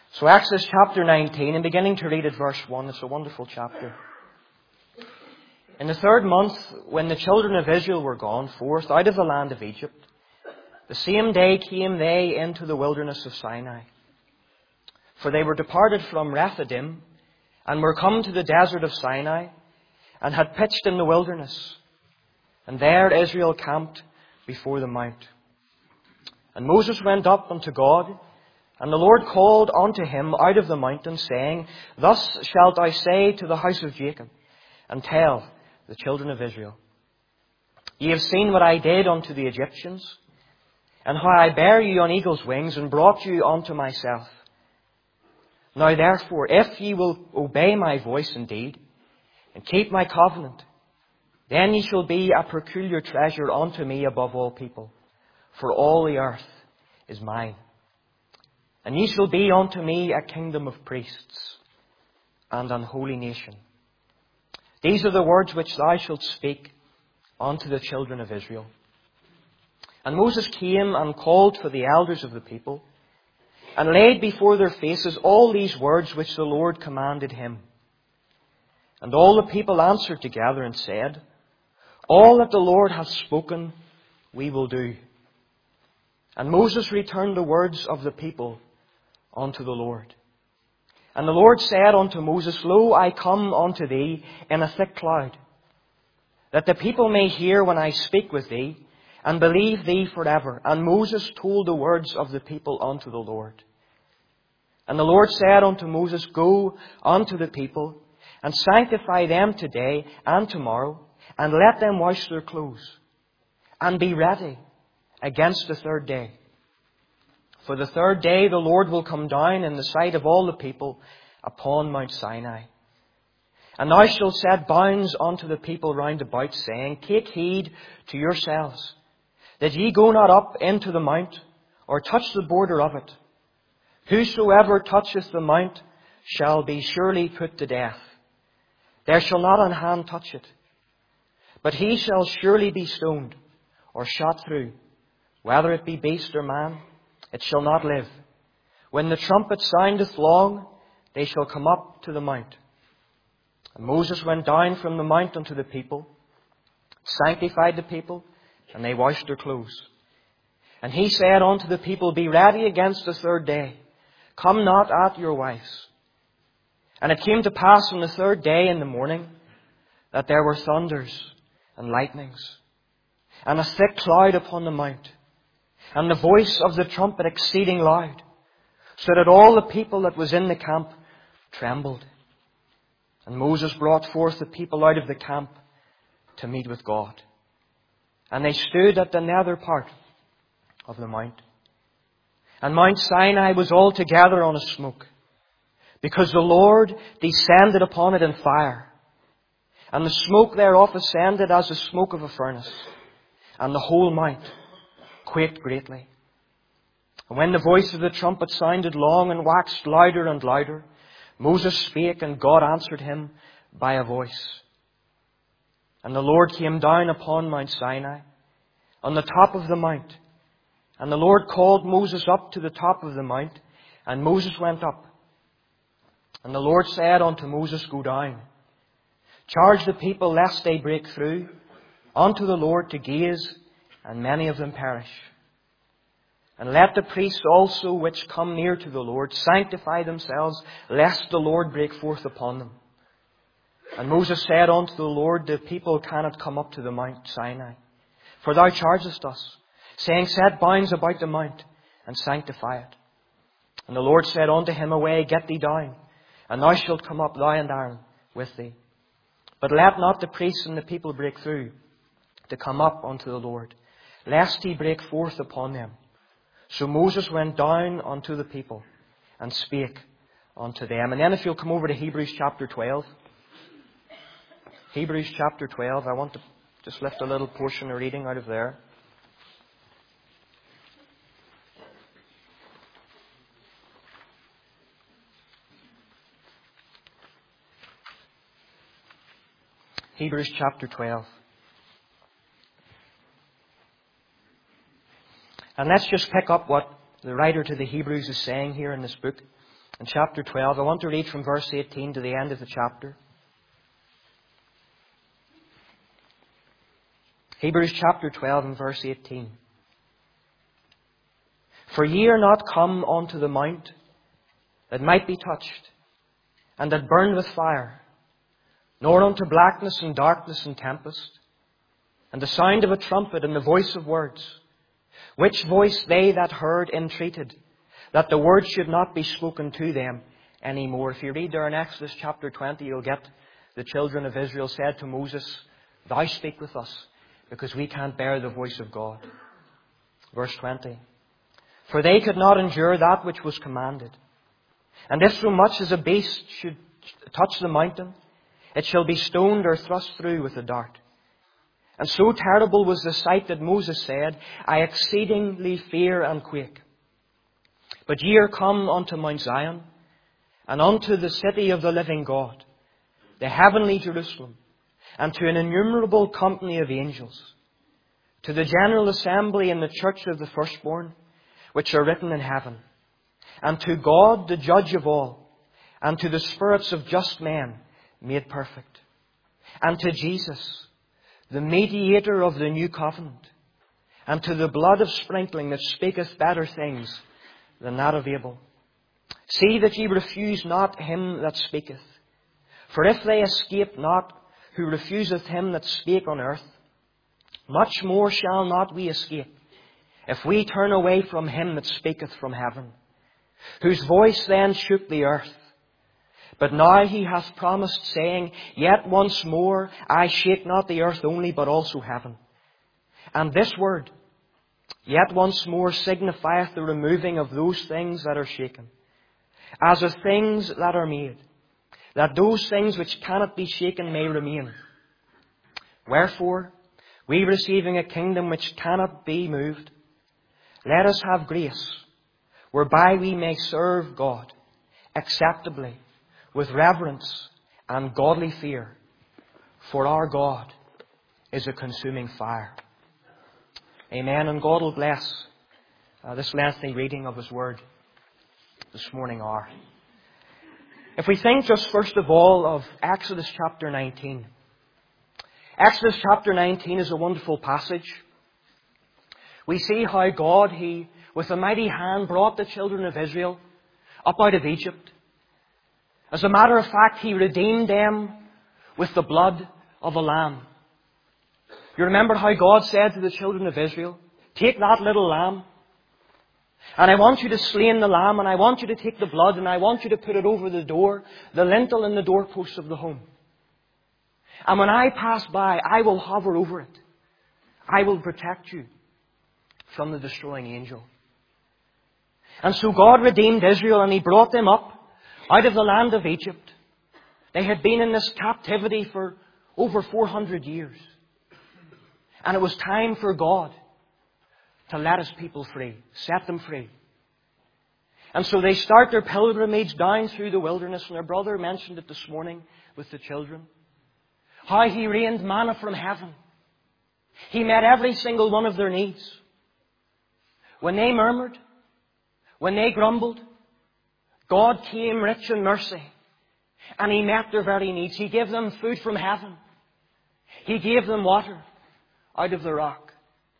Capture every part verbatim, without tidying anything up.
So Exodus chapter nineteen, and beginning to read at verse one, it's a wonderful chapter. In the third month, when the children of Israel were gone forth out of the land of Egypt, the same day came they into the wilderness of Sinai. For they were departed from Rephidim, and were come to the desert of Sinai, and had pitched in the wilderness. And there Israel camped before the mount. And Moses went up unto God, and the Lord called unto him out of the mountain, saying, Thus shalt thou say to the house of Jacob, and tell the children of Israel, Ye have seen what I did unto the Egyptians, and how I bare you on eagle's wings, and brought you unto myself. Now therefore, if ye will obey my voice indeed, and keep my covenant, then ye shall be a peculiar treasure unto me above all people, for all the earth is mine. And ye shall be unto me a kingdom of priests, and an holy nation. These are the words which thou shalt speak unto the children of Israel. And Moses came and called for the elders of the people, and laid before their faces all these words which the Lord commanded him. And all the people answered together and said, All that the Lord hath spoken, we will do. And Moses returned the words of the people unto the Lord. And the Lord said unto Moses, Lo, I come unto thee in a thick cloud, that the people may hear when I speak with thee, and believe thee forever. And Moses told the words of the people unto the Lord. And the Lord said unto Moses, Go unto the people, and sanctify them today and tomorrow, and let them wash their clothes, and be ready against the third day. For the third day the Lord will come down in the sight of all the people upon Mount Sinai. And thou shalt set bounds unto the people round about, saying, Take heed to yourselves, that ye go not up into the mount, or touch the border of it. Whosoever toucheth the mount shall be surely put to death. There shall not an hand touch it, but he shall surely be stoned, or shot through. Whether it be beast or man, it shall not live. When the trumpet soundeth long, they shall come up to the mount. And Moses went down from the mount unto the people, sanctified the people, and they washed their clothes. And he said unto the people, Be ready against the third day. Come not at your wives. And it came to pass on the third day in the morning that there were thunders and lightnings, and a thick cloud upon the mount, and the voice of the trumpet exceeding loud, so that all the people that was in the camp trembled. And Moses brought forth the people out of the camp to meet with God. And they stood at the nether part of the mount. And Mount Sinai was altogether on a smoke, because the Lord descended upon it in fire. And the smoke thereof ascended as the smoke of a furnace. And the whole mount quaked greatly. And when the voice of the trumpet sounded long and waxed louder and louder, Moses spake, and God answered him by a voice. And the Lord came down upon Mount Sinai, on the top of the mount. And the Lord called Moses up to the top of the mount, and Moses went up. And the Lord said unto Moses, Go down, charge the people lest they break through unto the Lord to gaze, and many of them perish. And let the priests also which come near to the Lord sanctify themselves, lest the Lord break forth upon them. And Moses said unto the Lord, The people cannot come up to the Mount Sinai, for thou chargest us, saying, Set bounds about the mount, and sanctify it. And the Lord said unto him, Away, get thee down, and thou shalt come up, thou and Aaron, with thee. But let not the priests and the people break through to come up unto the Lord, lest he break forth upon them. So Moses went down unto the people, and spake unto them. And then if you'll come over to Hebrews chapter twelve. Hebrews chapter twelve. I want to just lift a little portion of reading out of there. Hebrews chapter twelve. And let's just pick up what the writer to the Hebrews is saying here in this book. in chapter twelve. I want to read from verse eighteen to the end of the chapter. Hebrews chapter twelve and verse eighteen. For ye are not come unto the mount that might be touched, and that burned with fire, nor unto blackness and darkness and tempest, and the sound of a trumpet and the voice of words, which voice they that heard entreated, that the word should not be spoken to them any more. If you read there in Exodus chapter twenty, you'll get the children of Israel said to Moses, Thou speak with us, because we can't bear the voice of God. Verse twenty. For they could not endure that which was commanded. And if so much as a beast should touch the mountain, it shall be stoned or thrust through with a dart. And so terrible was the sight that Moses said, I exceedingly fear and quake. But ye are come unto Mount Zion, and unto the city of the living God, the heavenly Jerusalem, and to an innumerable company of angels, to the general assembly in the church of the firstborn, which are written in heaven, and to God the judge of all, and to the spirits of just men made perfect, and to Jesus, the mediator of the new covenant, and to the blood of sprinkling that speaketh better things than that of Abel. See that ye refuse not him that speaketh. For if they escape not who refuseth him that spake on earth, much more shall not we escape, if we turn away from him that speaketh from heaven, whose voice then shook the earth. But now he hath promised, saying, Yet once more I shake not the earth only, but also heaven. And this word, yet once more, signifieth the removing of those things that are shaken, as of things that are made, that those things which cannot be shaken may remain. Wherefore, we receiving a kingdom which cannot be moved, let us have grace, whereby we may serve God acceptably, with reverence and godly fear. For our God is a consuming fire. Amen. And God will bless uh, this lengthy reading of His Word this morning hour. If we think just first of all of Exodus chapter nineteen. Exodus chapter nineteen is a wonderful passage. We see how God, He, with a mighty hand, brought the children of Israel up out of Egypt. As a matter of fact, He redeemed them with the blood of a lamb. You remember how God said to the children of Israel, Take that little lamb, and I want you to slay the lamb, and I want you to take the blood, and I want you to put it over the door, the lintel and the doorposts of the home. And when I pass by, I will hover over it. I will protect you from the destroying angel. And so God redeemed Israel, and He brought them up out of the land of Egypt. They had been in this captivity for over four hundred years. And it was time for God to let His people free, set them free. And so they start their pilgrimage down through the wilderness. And their brother mentioned it this morning with the children. How He rained manna from heaven. He met every single one of their needs. When they murmured, when they grumbled, God came rich in mercy, and He met their very needs. He gave them food from heaven. He gave them water out of the rock.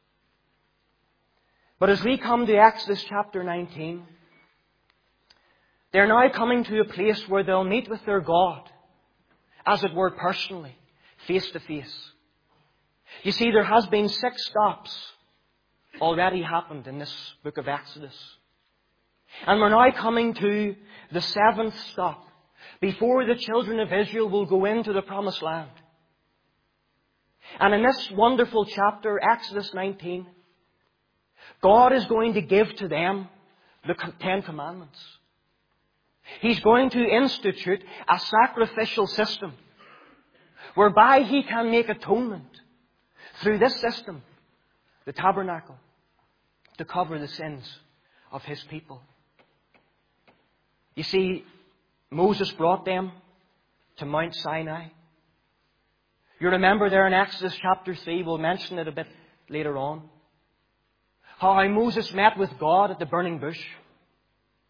But as we come to Exodus chapter nineteen, they're now coming to a place where they'll meet with their God, as it were personally, face to face. You see, there has been six stops already happened in this book of Exodus. And we're now coming to the seventh stop before the children of Israel will go into the promised land. And in this wonderful chapter, Exodus nineteen, God is going to give to them the Ten Commandments. He's going to institute a sacrificial system whereby He can make atonement through this system, the tabernacle, to cover the sins of His people. You see, Moses brought them to Mount Sinai. You remember there in Exodus chapter three, we'll mention it a bit later on, how Moses met with God at the burning bush.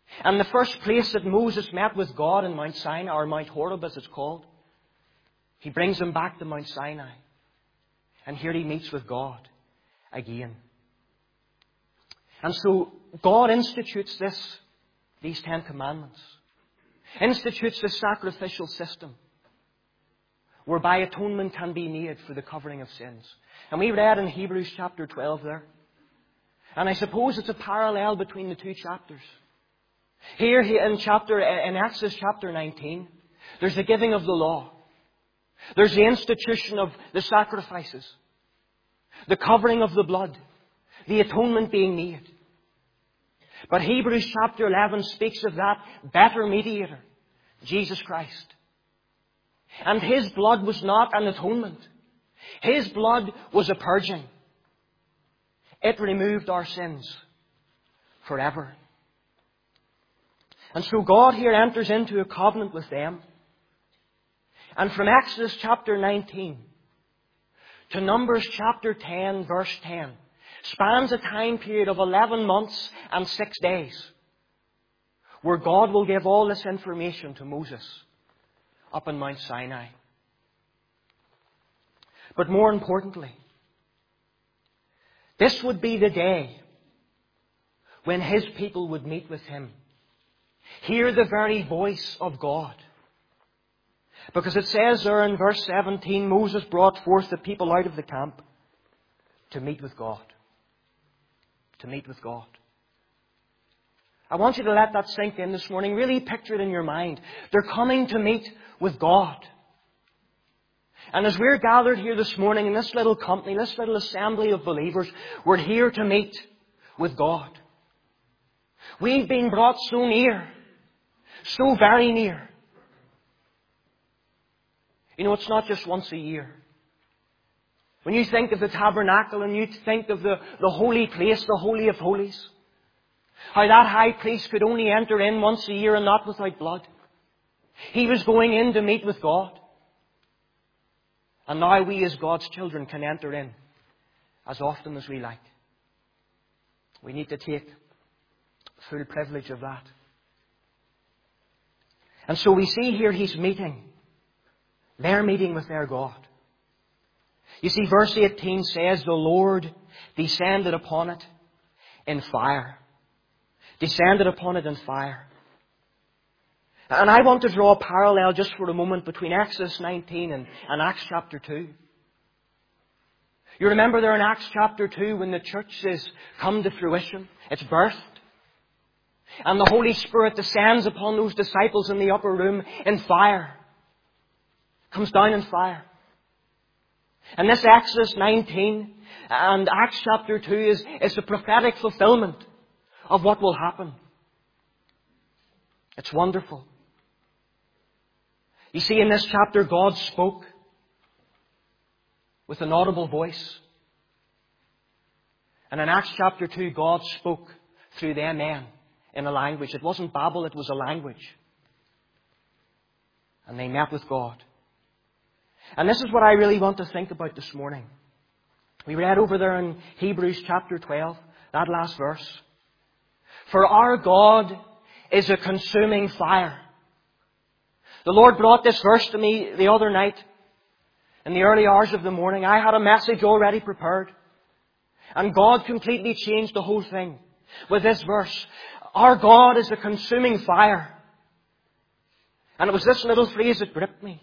And the first place that Moses met with God in Mount Sinai, or Mount Horeb as it's called, he brings him back to Mount Sinai. And here he meets with God again. And so God institutes this, these Ten Commandments, institutes this sacrificial system whereby atonement can be made for the covering of sins. And we read in Hebrews chapter twelve there. And I suppose it's a parallel between the two chapters. Here in chapter, in Exodus chapter nineteen, there's the giving of the law. There's the institution of the sacrifices, the covering of the blood, the atonement being made. But Hebrews chapter eleven speaks of that better mediator, Jesus Christ. And His blood was not an atonement. His blood was a purging. It removed our sins forever. And so God here enters into a covenant with them. And from Exodus chapter nineteen to Numbers chapter ten, verse ten, spans a time period of eleven months and six days, where God will give all this information to Moses up in Mount Sinai. But more importantly, this would be the day when His people would meet with Him, hear the very voice of God. Because it says there in verse seventeen, Moses brought forth the people out of the camp to meet with God. To meet with God. I want you to let that sink in this morning. Really picture it in your mind. They're coming to meet with God. And as we're gathered here this morning in this little company, this little assembly of believers, we're here to meet with God. We've been brought so near, so very near. You know, it's not just once a year. When you think of the tabernacle and you think of the, the holy place, the Holy of Holies, how that high priest could only enter in once a year and not without blood. He was going in to meet with God. And now we as God's children can enter in as often as we like. We need to take full privilege of that. And so we see here He's meeting. They're meeting with their God. You see, verse eighteen says, the Lord descended upon it in fire. Descended upon it in fire. And I want to draw a parallel just for a moment between Exodus nineteen and, and Acts chapter two. You remember there in Acts chapter two when the church has come to fruition. It's birthed. And the Holy Spirit descends upon those disciples in the upper room in fire. Comes down in fire. And this Exodus nineteen and Acts chapter two is, is a prophetic fulfillment of what will happen. It's wonderful. You see, in this chapter, God spoke with an audible voice. And in Acts chapter two, God spoke through them men in a language. It wasn't Babel, it was a language. And they met with God. And this is what I really want to think about this morning. We read over there in Hebrews chapter twelve, that last verse. For our God is a consuming fire. The Lord brought this verse to me the other night in the early hours of the morning. I had a message already prepared. And God completely changed the whole thing with this verse. Our God is a consuming fire. And it was this little phrase that gripped me.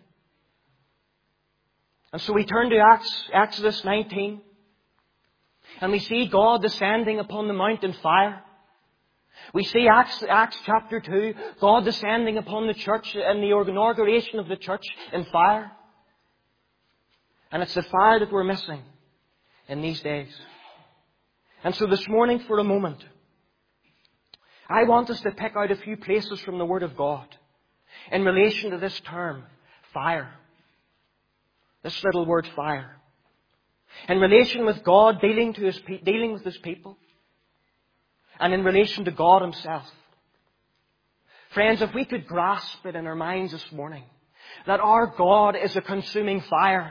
And so we turn to Acts, Exodus nineteen. And we see God descending upon the mount in fire. We see Acts, Acts chapter two, God descending upon the church and the inauguration of the church in fire. And it's the fire that we're missing in these days. And so this morning, for a moment, I want us to pick out a few places from the Word of God in relation to this term, fire. This little word, fire. In relation with God dealing, to his, dealing with His people. And in relation to God Himself. Friends, if we could grasp it in our minds this morning, that our God is a consuming fire,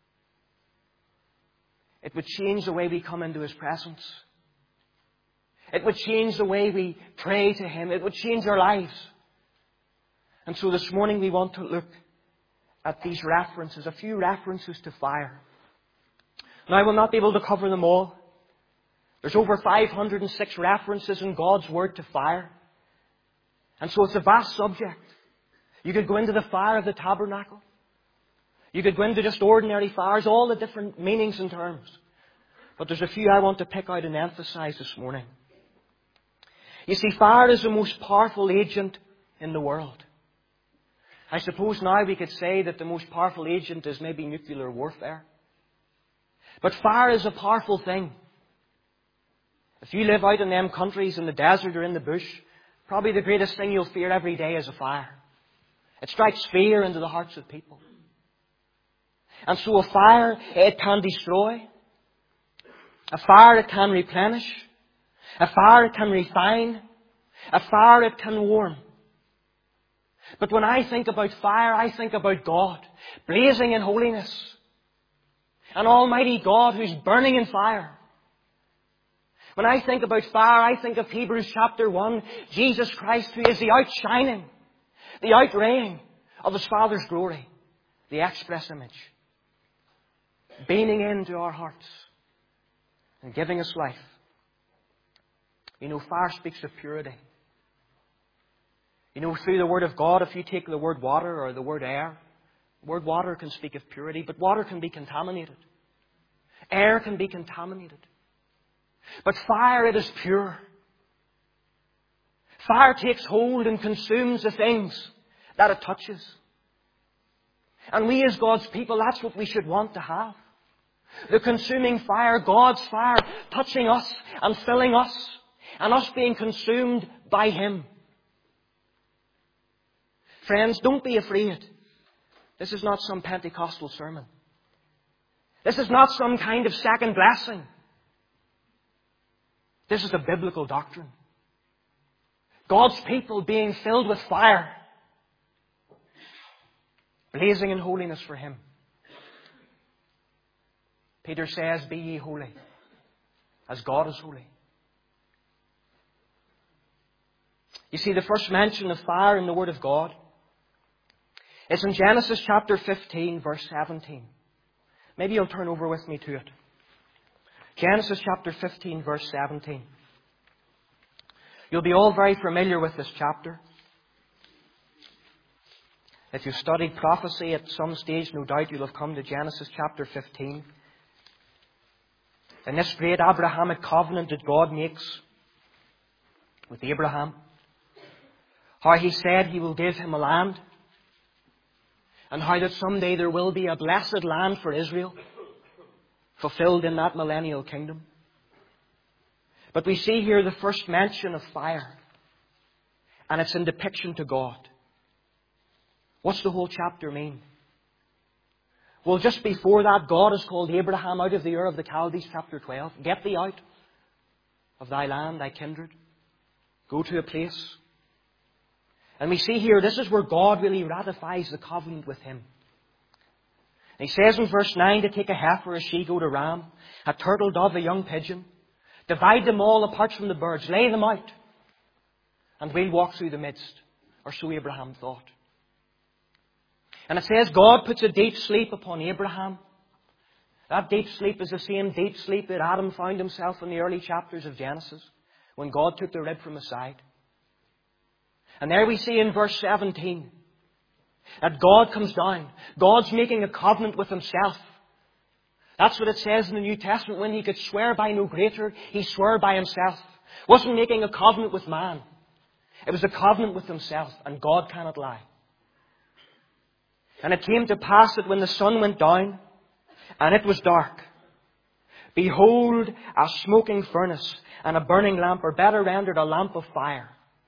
it would change the way we come into His presence. It would change the way we pray to Him. It would change our lives. And so this morning we want to look at these references, a few references to fire. Now I will not be able to cover them all. There's over five hundred six references in God's Word to fire. And so it's a vast subject. You could go into the fire of the tabernacle. You could go into just ordinary fires, all the different meanings and terms. But there's a few I want to pick out and emphasize this morning. You see, fire is the most powerful agent in the world. I suppose now we could say that the most powerful agent is maybe nuclear warfare. But fire is a powerful thing. If you live out in them countries in the desert or in the bush, probably the greatest thing you'll fear every day is a fire. It strikes fear into the hearts of people. And so a fire, it can destroy. A fire, it can replenish. A fire, it can refine. A fire, it can warm. But when I think about fire, I think about God, blazing in holiness. An almighty God who's burning in fire. When I think about fire, I think of Hebrews chapter one, Jesus Christ, who is the outshining, the outraying of His Father's glory, the express image, beaming into our hearts and giving us life. You know, fire speaks of purity. You know, through the Word of God, if you take the word water or the word air, the word water can speak of purity, but water can be contaminated. Air can be contaminated. But fire, it is pure. Fire takes hold and consumes the things that it touches. And we as God's people, that's what we should want to have. The consuming fire, God's fire, touching us and filling us, and us being consumed by Him. Friends, don't be afraid. This is not some Pentecostal sermon. This is not some kind of second blessing. This is a biblical doctrine. God's people being filled with fire, blazing in holiness for Him. Peter says, "Be ye holy, as God is holy." You see, the first mention of fire in the Word of God is in Genesis chapter fifteen, verse seventeen. Maybe you'll turn over with me to it. Genesis chapter fifteen, verse seventeen. You'll be all very familiar with this chapter. If you've studied prophecy at some stage, no doubt you'll have come to Genesis chapter fifteen. And this great Abrahamic covenant that God makes with Abraham. How He said He will give him a land. And how that someday there will be a blessed land for Israel, fulfilled in that millennial kingdom. But we see here the first mention of fire. And it's in depiction to God. What's the whole chapter mean? Well, just before that, God has called Abraham out of the Ur of the Chaldees, chapter twelve. Get thee out of thy land, thy kindred. Go to a place. And we see here, this is where God really ratifies the covenant with him. And He says in verse nine to take a heifer, a she-goat, a ram, a turtle dove, a young pigeon. Divide them all apart from the birds. Lay them out. And we'll walk through the midst. Or so Abraham thought. And it says God puts a deep sleep upon Abraham. That deep sleep is the same deep sleep that Adam found himself in the early chapters of Genesis, when God took the rib from his side. And there we see in verse seventeen that God comes down. God's making a covenant with Himself. That's what it says in the New Testament. When He could swear by no greater, He swore by Himself. Wasn't making a covenant with man. It was a covenant with Himself. And God cannot lie. And it came to pass that when the sun went down, and it was dark, behold, a smoking furnace and a burning lamp, or better rendered, a lamp of fire,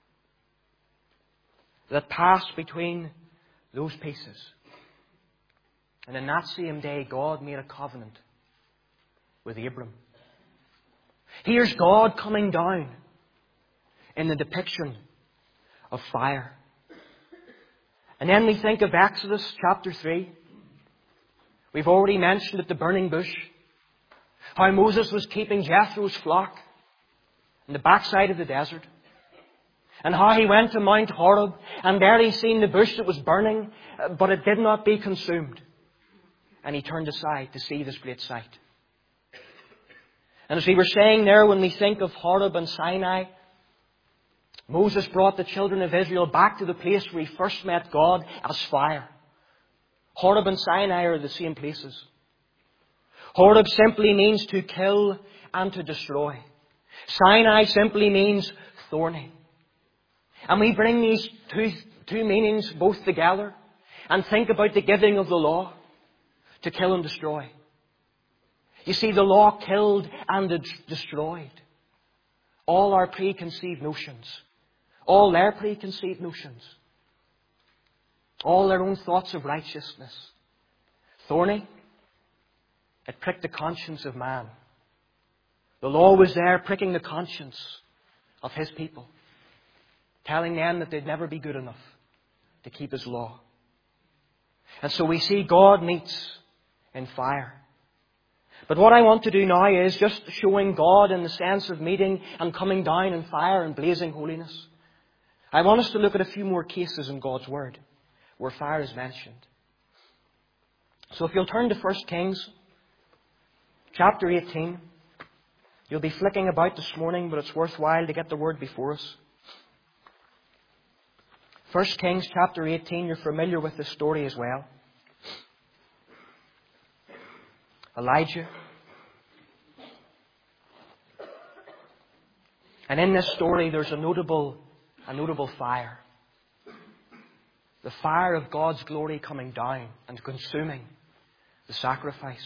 that passed between those pieces. And in that same day, God made a covenant with Abram. Here's God coming down in the depiction of fire. And then we think of Exodus chapter three. We've already mentioned at the burning bush how Moses was keeping Jethro's flock. in the backside of the desert. And how he went to Mount Horeb, and there he seen the bush that was burning, but it did not be consumed. And he turned aside to see this great sight. And as we were saying there, when we think of Horeb and Sinai, Moses brought the children of Israel back to the place where he first met God as fire. Horeb and Sinai are the same places. Horeb simply means to kill and to destroy. Sinai simply means thorny. And we bring these two, two meanings both together and think about the giving of the law to kill and destroy. You see, the law killed and destroyed all our preconceived notions, all their preconceived notions, all their own thoughts of righteousness. Thorny, it pricked the conscience of man. The law was there pricking the conscience of His people, telling them that they'd never be good enough to keep His law. And so we see God meets in fire. But what I want to do now is just showing God in the sense of meeting and coming down in fire and blazing holiness. I want us to look at a few more cases in God's Word where fire is mentioned. So if you'll turn to First Kings, chapter eighteen. You'll be flicking about this morning, but it's worthwhile to get the Word before us. First Kings chapter eighteen, you're familiar with this story as well. Elijah. And in this story there's a notable, a notable fire. The fire of God's glory coming down and consuming the sacrifice.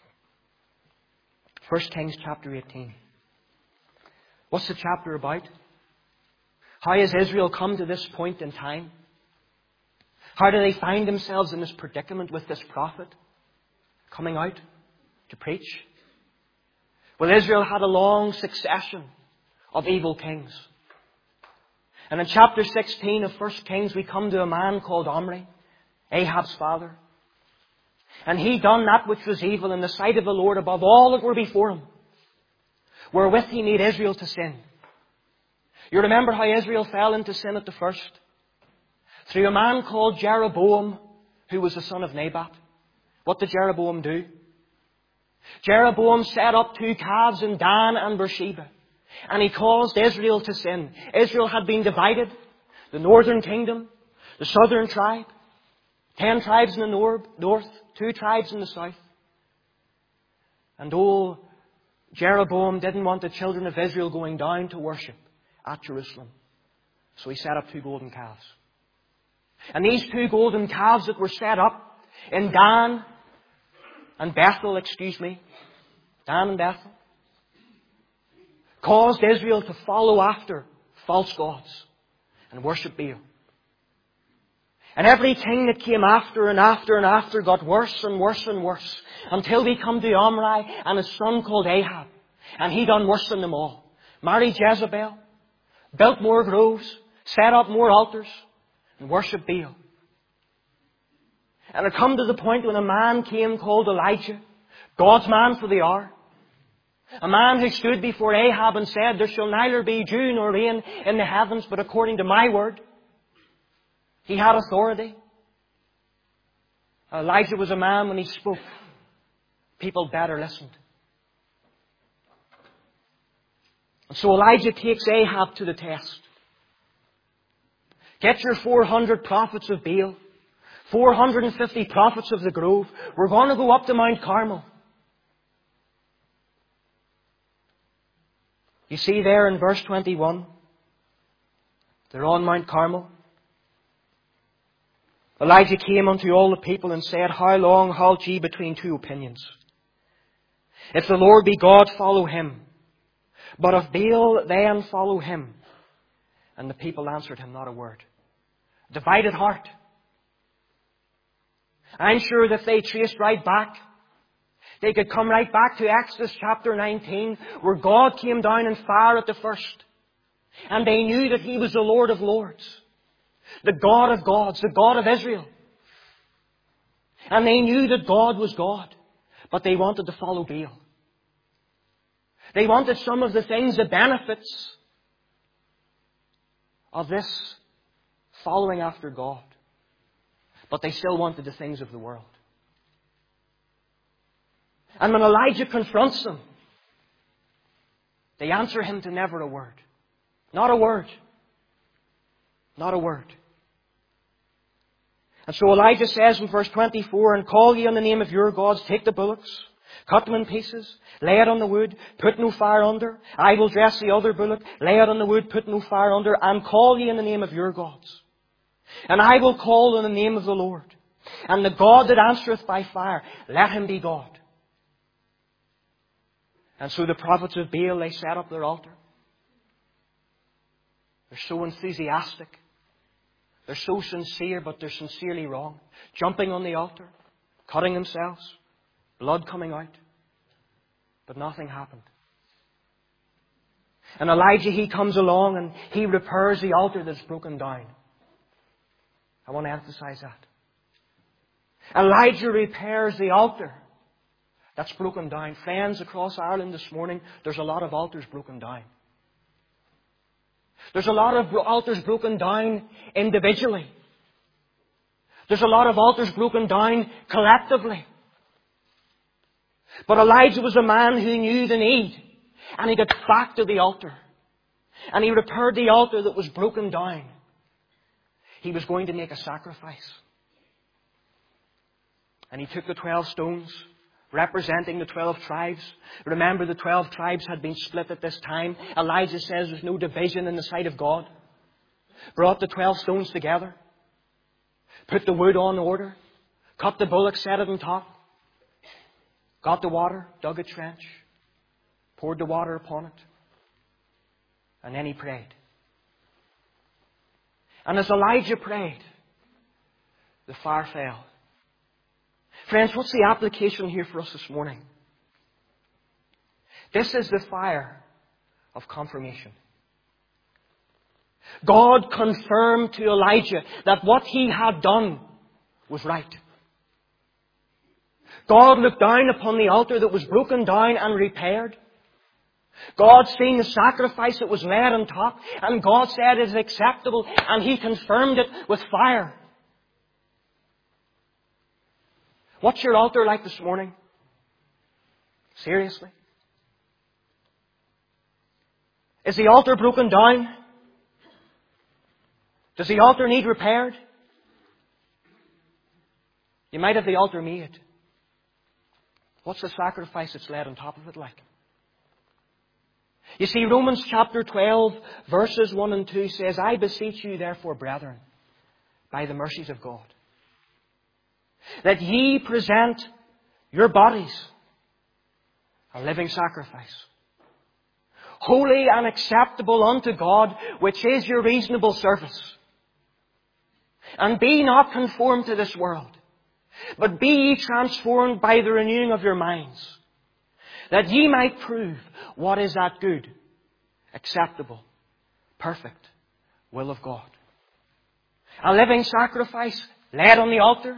First Kings chapter eighteen. What's the chapter about? How has Israel come to this point in time? How do they find themselves in this predicament with this prophet coming out to preach? Well, Israel had a long succession of evil kings. And in chapter sixteen of First Kings, we come to a man called Omri, Ahab's father. And he done that which was evil in the sight of the Lord above all that were before him, wherewith he made Israel to sin. You remember how Israel fell into sin at the first? Through a man called Jeroboam, who was the son of Nebat. What did Jeroboam do? Jeroboam set up two calves in Dan and Beersheba. And he caused Israel to sin. Israel had been divided. The northern kingdom, the southern tribe, ten tribes in the north, two tribes in the south. And old Jeroboam didn't want the children of Israel going down to worship at Jerusalem. So he set up two golden calves. And these two golden calves that were set up in Dan and Bethel, excuse me, Dan and Bethel, caused Israel to follow after false gods and worship Baal. And every king that came after and after and after got worse and worse and worse, until we come to Omri and his son called Ahab. And he done worse than them all. Married Jezebel, built more groves, set up more altars, and worshipped Baal. And it come to the point when a man came called Elijah, God's man for the hour. A man who stood before Ahab and said, there shall neither be dew nor rain in the heavens, but according to my word. He had authority. Elijah was a man, when he spoke, people better listened. And so Elijah takes Ahab to the test. Get your four hundred prophets of Baal, four hundred fifty prophets of the grove. We're going to go up to Mount Carmel. You see there in verse twenty-one, they're on Mount Carmel. Elijah came unto all the people and said, how long halt ye between two opinions? If the Lord be God, follow him. But if Baal, then follow him. And the people answered him not a word. Divided heart. I'm sure that if they traced right back, they could come right back to Exodus chapter nineteen, where God came down in fire at the first. And they knew that He was the Lord of Lords, the God of gods, the God of Israel. And they knew that God was God, but they wanted to follow Baal. They wanted some of the things, the benefits of this following after God. But they still wanted the things of the world. And when Elijah confronts them, they answer him to never a word. Not a word. Not a word. And so Elijah says in verse twenty-four, "And call ye on the name of your gods, take the bullocks, cut them in pieces, lay it on the wood, put no fire under. I will dress the other bullock, lay it on the wood, put no fire under, and call ye in the name of your gods. And I will call on the name of the Lord. And the God that answereth by fire, let him be God." And so the prophets of Baal, they set up their altar. They're so enthusiastic. They're so sincere, but they're sincerely wrong. Jumping on the altar, cutting themselves, blood coming out. But nothing happened. And Elijah, he comes along and he repairs the altar that's broken down. I want to emphasize that. Elijah repairs the altar that's broken down. Friends, across Ireland this morning, there's a lot of altars broken down. There's a lot of altars broken down individually. There's a lot of altars broken down collectively. But Elijah was a man who knew the need. And he got back to the altar. And he repaired the altar that was broken down. He was going to make a sacrifice. And he took the twelve stones, representing the twelve tribes. Remember, the twelve tribes had been split at this time. Elijah says there's no division in the sight of God. Brought the twelve stones together. Put the wood on order. Cut the bullock, set it on top. Got the water, dug a trench. Poured the water upon it. And then he prayed. And as Elijah prayed, the fire fell. Friends, what's the application here for us this morning? This is the fire of confirmation. God confirmed to Elijah that what he had done was right. God looked down upon the altar that was broken down and repaired. God seen the sacrifice that was laid on top, and God said it is acceptable, and He confirmed it with fire. What's your altar like this morning? Seriously? Is the altar broken down? Does the altar need repaired? You might have the altar made. What's the sacrifice that's laid on top of it like? You see, Romans chapter twelve, verses one and two says, "I beseech you therefore, brethren, by the mercies of God, that ye present your bodies a living sacrifice, holy and acceptable unto God, which is your reasonable service. And be not conformed to this world, but be ye transformed by the renewing of your minds, that ye might prove what is that good, acceptable, perfect will of God." A living sacrifice laid on the altar.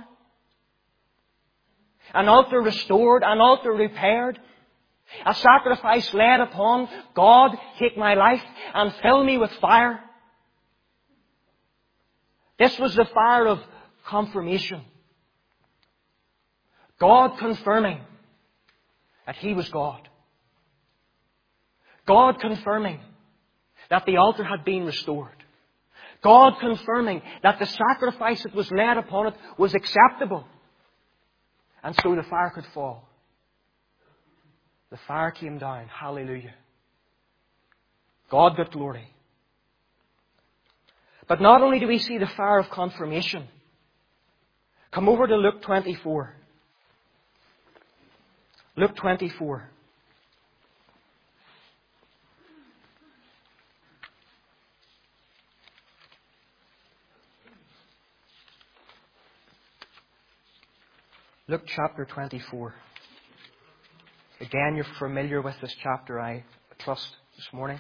An altar restored, an altar repaired. A sacrifice laid upon, "God, take my life and fill me with fire." This was the fire of confirmation. God confirming that He was God. God confirming that the altar had been restored. God confirming that the sacrifice that was laid upon it was acceptable. And so the fire could fall. The fire came down. Hallelujah. God got glory. But not only do we see the fire of confirmation. Come over to Luke twenty-four. Luke twenty-four. Luke chapter twenty-four. Again, you're familiar with this chapter, I trust, this morning.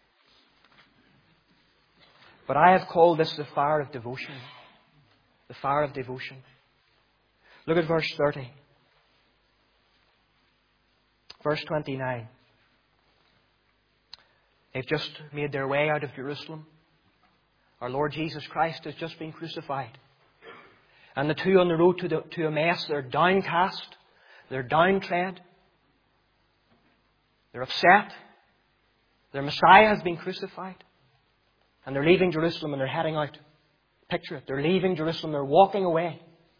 But I have called this the fire of devotion. The fire of devotion. Look at verse thirty. Verse twenty-nine. They've just made their way out of Jerusalem. Our Lord Jesus Christ has just been crucified. And the two on the road to, the, to Emmaus, they're downcast. They're downtread. They're upset. Their Messiah has been crucified. And they're leaving Jerusalem and they're heading out. Picture it. They're leaving Jerusalem. They're walking away.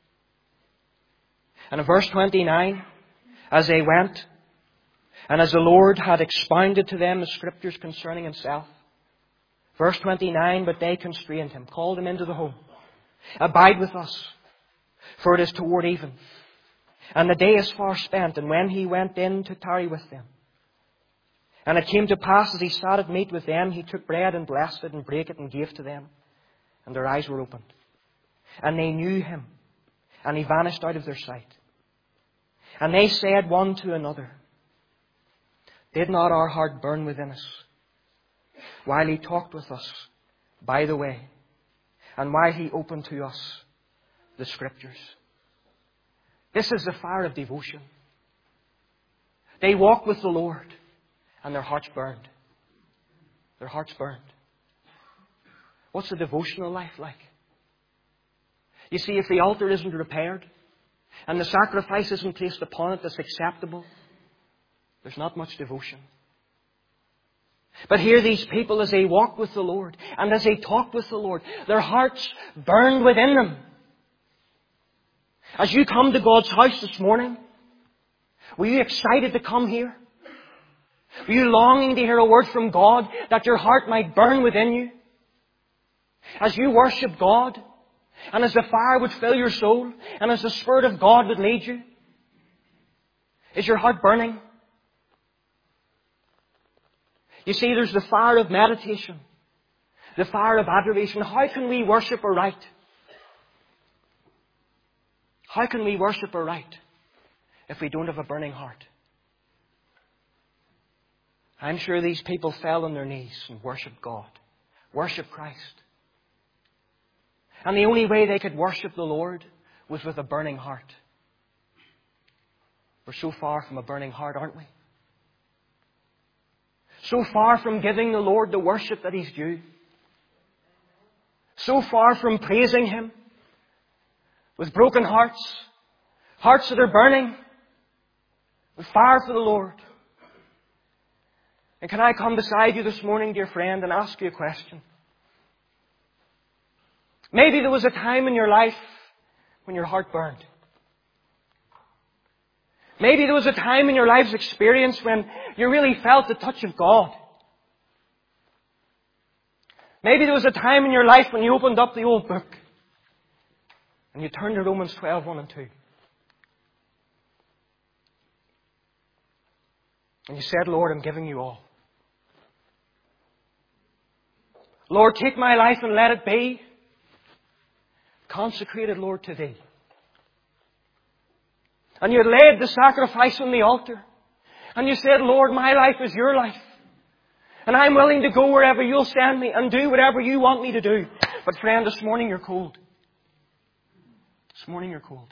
And in verse twenty-nine, as they went, and as the Lord had expounded to them the Scriptures concerning Himself, verse twenty-nine, but they constrained Him, called Him into the home. Abide with us, for it is toward even. And the day is far spent. And when He went in to tarry with them, and it came to pass as He sat at meat with them, He took bread and blessed it and brake it and gave to them. And their eyes were opened. And they knew Him. And He vanished out of their sight. And they said one to another, did not our heart burn within us while He talked with us by the way, and while He opened to us the Scriptures? This is the fire of devotion. They walked with the Lord, and their hearts burned. Their hearts burned. What's a devotional life like? You see, if the altar isn't repaired, and the sacrifice isn't placed upon it that's acceptable, there's not much devotion. But here these people, as they walked with the Lord, and as they talked with the Lord, their hearts burned within them. As you come to God's house this morning, were you excited to come here? Were you longing to hear a word from God that your heart might burn within you? As you worship God, and as the fire would fill your soul, and as the Spirit of God would lead you, is your heart burning? You see, there's the fire of meditation, the fire of adoration. How can we worship aright? How can we worship aright if we don't have a burning heart? I'm sure these people fell on their knees and worshipped God, worshipped Christ. And the only way they could worship the Lord was with a burning heart. We're so far from a burning heart, aren't we? So far from giving the Lord the worship that He's due. So far from praising Him with broken hearts, hearts that are burning with fire for the Lord. And can I come beside you this morning, dear friend, and ask you a question? Maybe there was a time in your life when your heart burned. Maybe there was a time in your life's experience when you really felt the touch of God. Maybe there was a time in your life when you opened up the old book and you turned to Romans twelve, one and two. And you said, Lord, I'm giving you all. Lord, take my life and let it be consecrated, Lord, to Thee. And you laid the sacrifice on the altar. And you said, Lord, my life is your life. And I'm willing to go wherever you'll send me and do whatever you want me to do. But friend, this morning you're cold. This morning you're cold.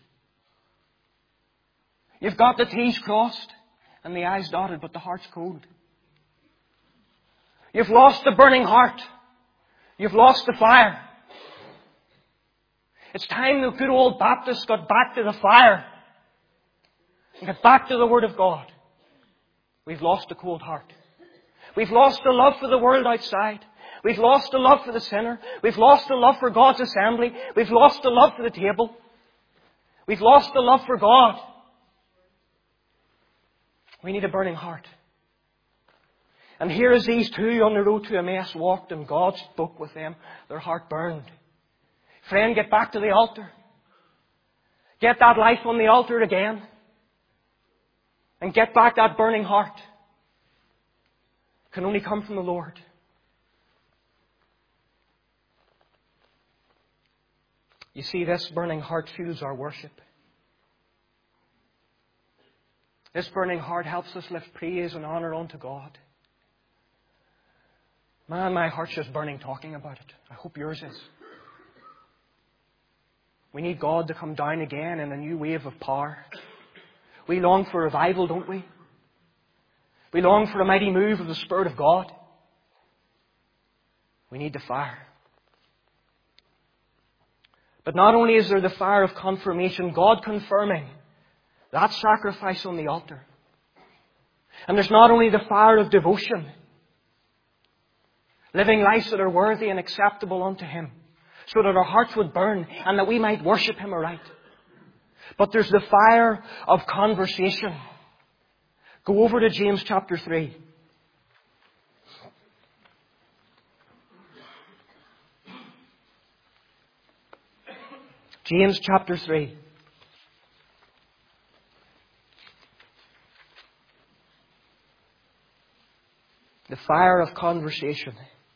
You've got the T's crossed and the I's dotted, but the heart's cold. You've lost the burning heart. You've lost the fire. It's time the good old Baptists got back to the fire and got back to the Word of God. We've lost a cold heart. We've lost the love for the world outside. We've lost the love for the sinner. We've lost the love for God's assembly. We've lost the love for the table. We've lost the love for God. We need a burning heart. And here as these two on the road to Emmaus walked and God spoke with them, their heart burned. Friend, get back to the altar. Get that life on the altar again. And get back that burning heart. It can only come from the Lord. You see, this burning heart fuels our worship. This burning heart helps us lift praise and honour unto God. Man, my heart's just burning talking about it. I hope yours is. We need God to come down again in a new wave of power. We long for revival, don't we? We long for a mighty move of the Spirit of God. We need the fire. But not only is there the fire of confirmation, God confirming that sacrifice on the altar. And there's not only the fire of devotion, living lives that are worthy and acceptable unto Him, so that our hearts would burn and that we might worship Him aright. But there's the fire of conversation. Go over to James chapter three. James chapter three. The fire of conversation.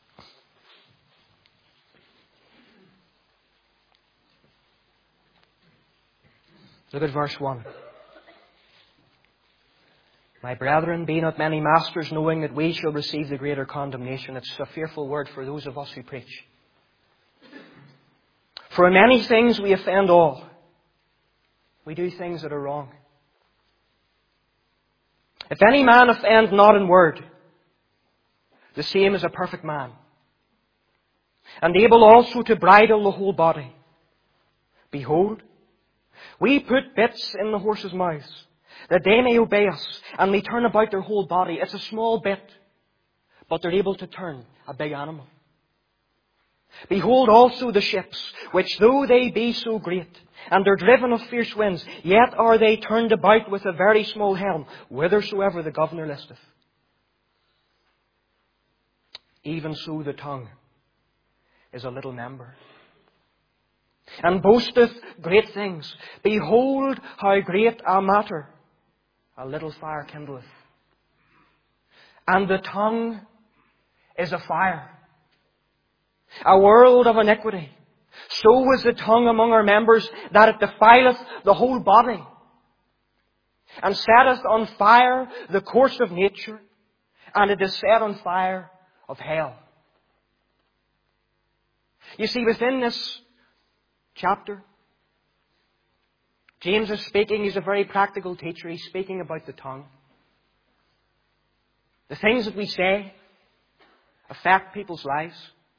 Look at verse one. My brethren, be not many masters, knowing that we shall receive the greater condemnation. It's a fearful word for those of us who preach. For in many things we offend all. We do things that are wrong. If any man offend not in word, the same is a perfect man, and able also to bridle the whole body. Behold, we put bits in the horses' mouths, that they may obey us, and they turn about their whole body. It's a small bit, but they're able to turn a big animal. Behold also the ships, which though they be so great, and are driven of fierce winds, yet are they turned about with a very small helm, whithersoever the governor listeth. Even so the tongue is a little member, and boasteth great things. Behold how great a matter a little fire kindleth. And the tongue is a fire, a world of iniquity. So is the tongue among our members, that it defileth the whole body, and setteth on fire the course of nature, and it is set on fire of hell. You see, within this chapter, James is speaking. He's a very practical teacher. He's speaking about the tongue. The things that we say affect people's lives.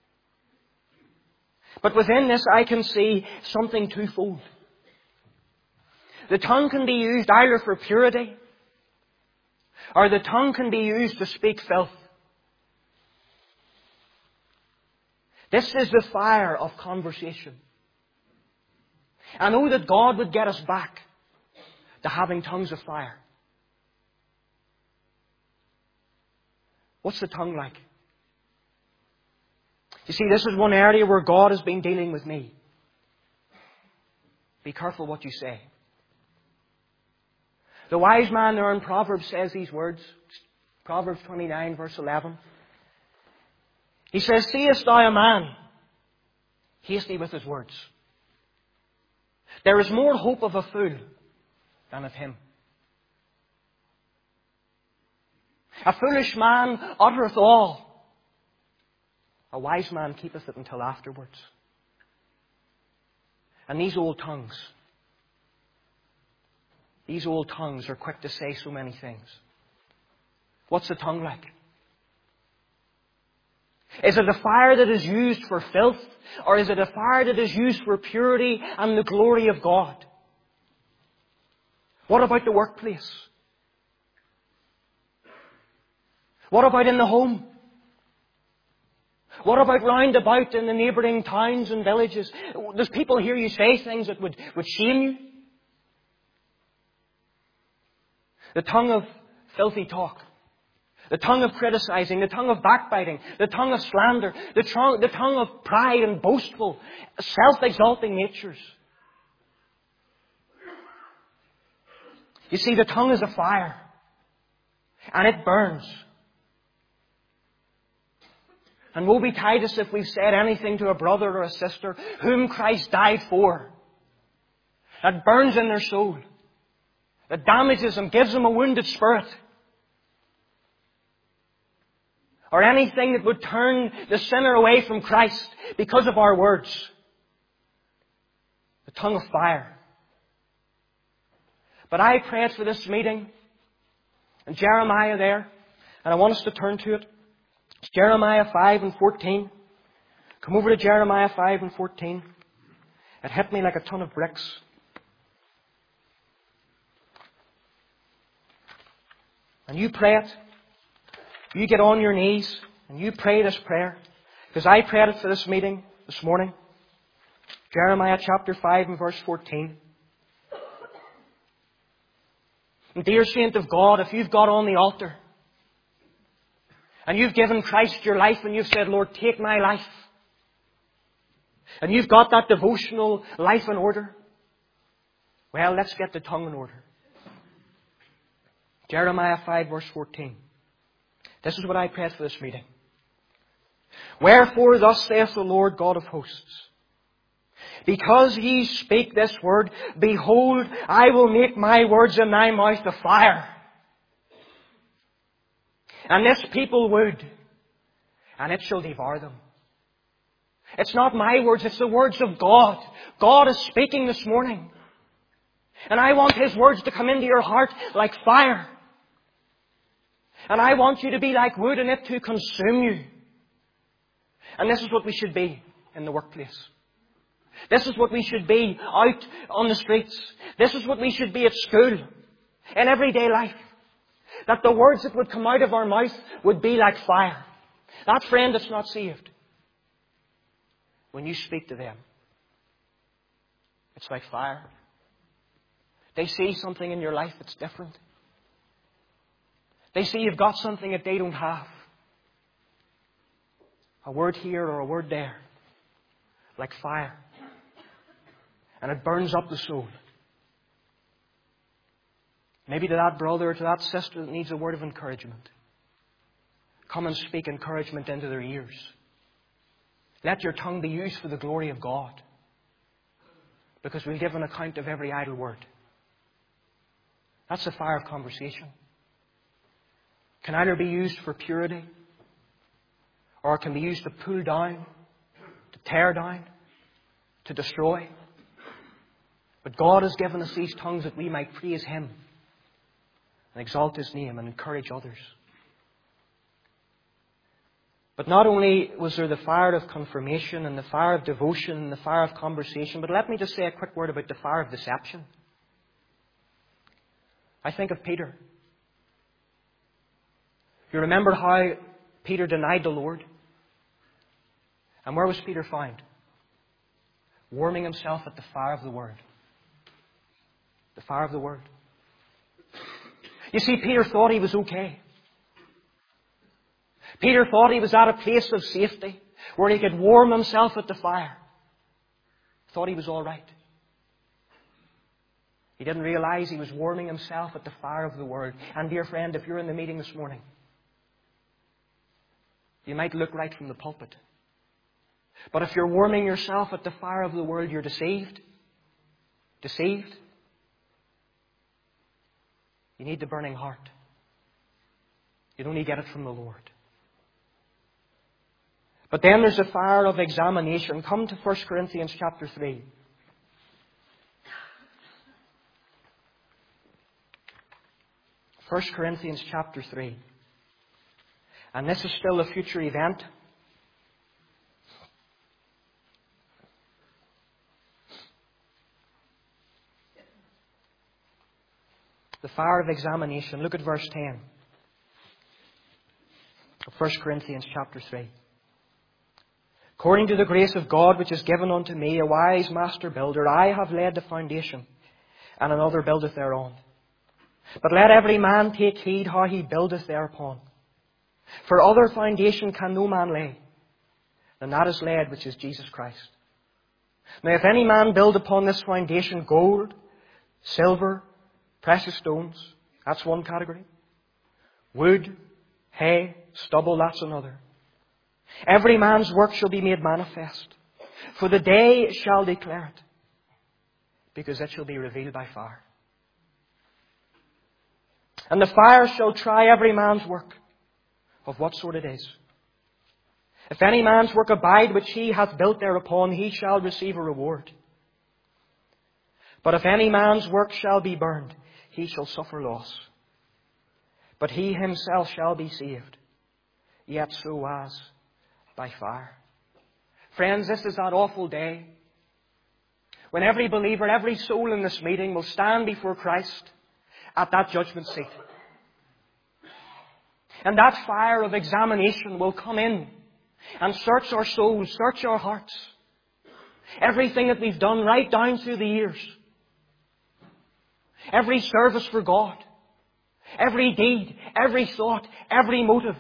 But within this, I can see something twofold. The tongue can be used either for purity, or the tongue can be used to speak filth. This is the fire of conversation. I know that God would get us back to having tongues of fire. What's the tongue like? You see, this is one area where God has been dealing with me. Be careful what you say. The wise man there in Proverbs says these words. Proverbs twenty-nine, verse eleven. He says, seest thou a man hasty with his words? There is more hope of a fool than of him. A foolish man uttereth all. A wise man keepeth it until afterwards. And these old tongues, these old tongues are quick to say so many things. What's the tongue like? Is it a fire that is used for filth, or is it a fire that is used for purity and the glory of God? What about the workplace? What about in the home? What about round about in the neighbouring towns and villages? Does people hear you say things that would, would shame you? The tongue of filthy talk. The tongue of criticizing, the tongue of backbiting, the tongue of slander, the tongue, the tongue of pride and boastful, self-exalting natures. You see, the tongue is a fire, and it burns. And woe betide us if we've said anything to a brother or a sister whom Christ died for, that burns in their soul, that damages them, gives them a wounded spirit. Or anything that would turn the sinner away from Christ because of our words. The tongue of fire. But I prayed for this meeting, and Jeremiah there, and I want us to turn to it. It's Jeremiah five and fourteen. Come over to Jeremiah five and fourteen. It hit me like a ton of bricks. And you pray it. You get on your knees and you pray this prayer. Because I prayed it for this meeting this morning. Jeremiah chapter five and verse fourteen. And dear saint of God, if you've got on the altar and you've given Christ your life and you've said, Lord, take my life. And you've got that devotional life in order. Well, let's get the tongue in order. Jeremiah five verse fourteen. This is what I prayed for this meeting. Wherefore thus saith the Lord God of hosts, because ye speak this word, behold, I will make my words in thy mouth a fire. And this people would, and it shall devour them. It's not my words, it's the words of God. God is speaking this morning. And I want His words to come into your heart like fire. And I want you to be like wood and it to consume you. And this is what we should be in the workplace. This is what we should be out on the streets. This is what we should be at school, in everyday life. That the words that would come out of our mouth would be like fire. That friend that's not saved, when you speak to them, it's like fire. They see something in your life that's different. They see you've got something that they don't have. A word here or a word there, like fire. And it burns up the soul. Maybe to that brother or to that sister that needs a word of encouragement, come and speak encouragement into their ears. Let your tongue be used for the glory of God, because we'll give an account of every idle word. That's the fire of conversation. Can either be used for purity, or it can be used to pull down, to tear down, to destroy. But God has given us these tongues that we might praise Him and exalt His name and encourage others. But not only was there the fire of confirmation and the fire of devotion and the fire of conversation, but let me just say a quick word about the fire of deception. I think of Peter. You remember how Peter denied the Lord? And where was Peter found? Warming himself at the fire of the Word. The fire of the Word. You see, Peter thought he was okay. Peter thought he was at a place of safety where he could warm himself at the fire. Thought he was all right. He didn't realize he was warming himself at the fire of the Word. And dear friend, if you're in the meeting this morning, you might look right from the pulpit. But if you're warming yourself at the fire of the Word, you're deceived. Deceived. You need the burning heart. You only get it from the Lord. But then there's a fire of examination. Come to First Corinthians chapter three. First Corinthians chapter three. And this is still a future event. The fire of examination. Look at verse ten of First Corinthians chapter three. According to the grace of God which is given unto me, a wise master builder, I have laid the foundation, and another buildeth thereon. But let every man take heed how he buildeth thereupon. For other foundation can no man lay than that is laid, which is Jesus Christ. Now if any man build upon this foundation gold, silver, precious stones, that's one category. Wood, hay, stubble, that's another. Every man's work shall be made manifest, for the day shall declare it, because it shall be revealed by fire. And the fire shall try every man's work, of what sort it is. If any man's work abide which he hath built thereupon, he shall receive a reward. But if any man's work shall be burned, he shall suffer loss. But he himself shall be saved, yet so as by fire. Friends, this is that awful day when every believer, every soul in this meeting will stand before Christ at that judgment seat. And that fire of examination will come in and search our souls, search our hearts. Everything that we've done right down through the years. Every service for God. Every deed, every thought, every motive.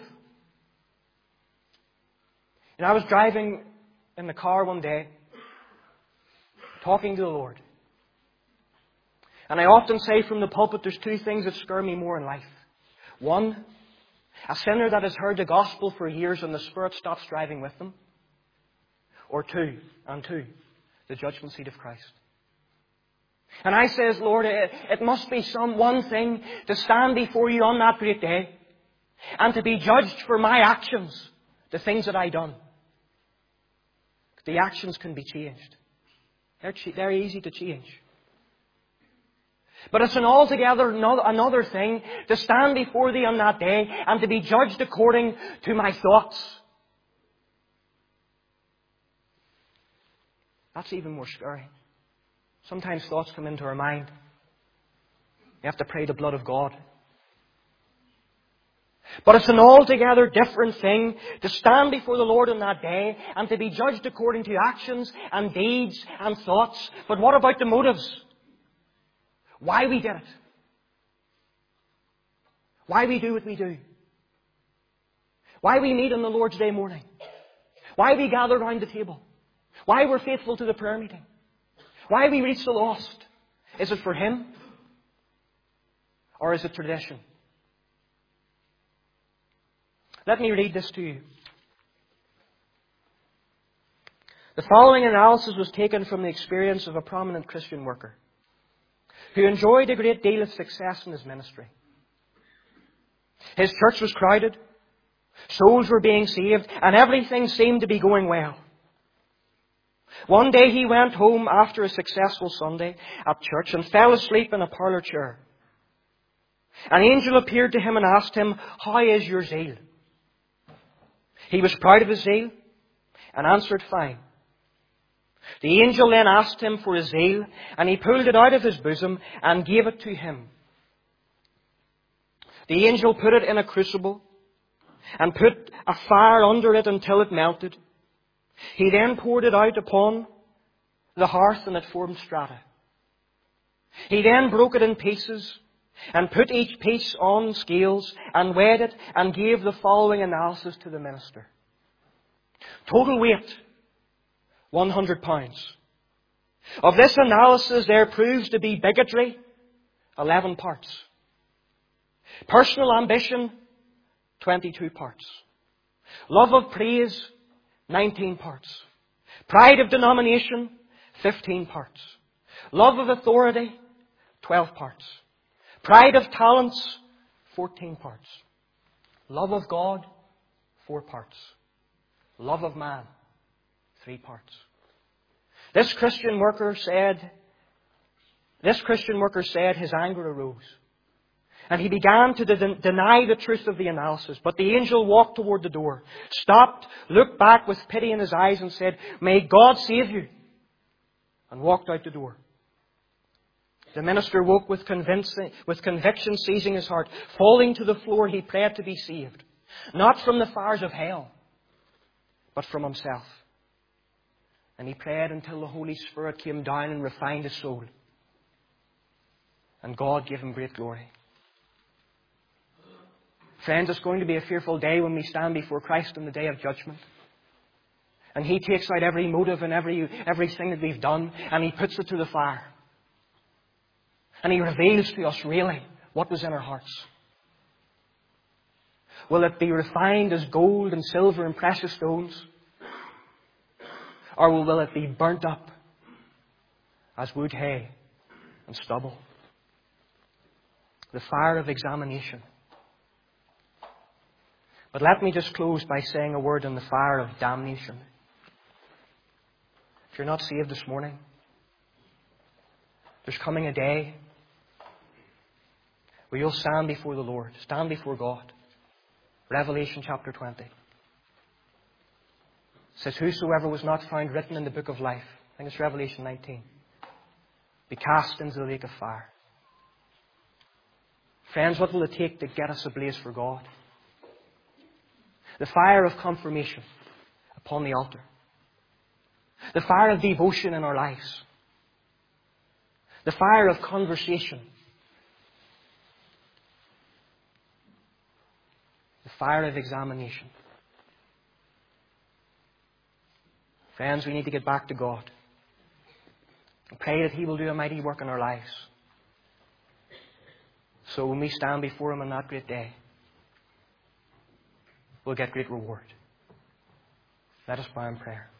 And I was driving in the car one day, talking to the Lord. And I often say from the pulpit, there's two things that scare me more in life. One, a sinner that has heard the gospel for years and the Spirit stops driving with them. Or two, and two, the judgment seat of Christ. And I says, Lord, it, it must be some one thing to stand before you on that great day and to be judged for my actions, the things that I done. The actions can be changed. They're, they're easy to change. But it's an altogether another thing to stand before Thee on that day and to be judged according to my thoughts. That's even more scary. Sometimes thoughts come into our mind. You have to pray the blood of God. But it's an altogether different thing to stand before the Lord on that day and to be judged according to actions and deeds and thoughts. But what about the motives? Why we did it? Why we do what we do? Why we meet on the Lord's Day morning? Why we gather around the table? Why we're faithful to the prayer meeting? Why we reach the lost? Is it for Him? Or is it tradition? Let me read this to you. The following analysis was taken from the experience of a prominent Christian worker who enjoyed a great deal of success in his ministry. His church was crowded, souls were being saved, and everything seemed to be going well. One day he went home after a successful Sunday at church and fell asleep in a parlour chair. An angel appeared to him and asked him, "How is your zeal?" He was proud of his zeal and answered, "Fine." The angel then asked him for his zeal, and he pulled it out of his bosom and gave it to him. The angel put it in a crucible and put a fire under it until it melted. He then poured it out upon the hearth and it formed strata. He then broke it in pieces and put each piece on scales and weighed it and gave the following analysis to the minister. Total weight, one hundred pounds. Of this analysis there proves to be bigotry, eleven parts. Personal ambition, twenty-two parts. Love of praise, nineteen parts. Pride of denomination, fifteen parts. Love of authority, twelve parts. Pride of talents, fourteen parts. Love of God, four parts. Love of man, three parts. This Christian worker said, this Christian worker said his anger arose. And he began to de- deny the truth of the analysis. But the angel walked toward the door, stopped, looked back with pity in his eyes and said, "May God save you," and walked out the door. The minister woke with, convincing, with conviction seizing his heart. Falling to the floor, he prayed to be saved. Not from the fires of hell, but from himself. And he prayed until the Holy Spirit came down and refined his soul. And God gave him great glory. Friends, it's going to be a fearful day when we stand before Christ on the day of judgment. And He takes out every motive and every everything that we've done and He puts it to the fire. And He reveals to us really what was in our hearts. Will it be refined as gold and silver and precious stones? Or will it be burnt up as wood, hay and stubble? The fire of examination. But let me just close by saying a word on the fire of damnation. If you're not saved this morning, there's coming a day where you'll stand before the Lord, stand before God. Revelation chapter twenty. It says, whosoever was not found written in the book of life, I think it's Revelation nineteen, be cast into the lake of fire. Friends, what will it take to get us ablaze for God? The fire of confirmation upon the altar. The fire of devotion in our lives. The fire of conversation. The fire of examination. Friends, we need to get back to God. And pray that He will do a mighty work in our lives. So when we stand before Him on that great day, we'll get great reward. Let us bow in prayer.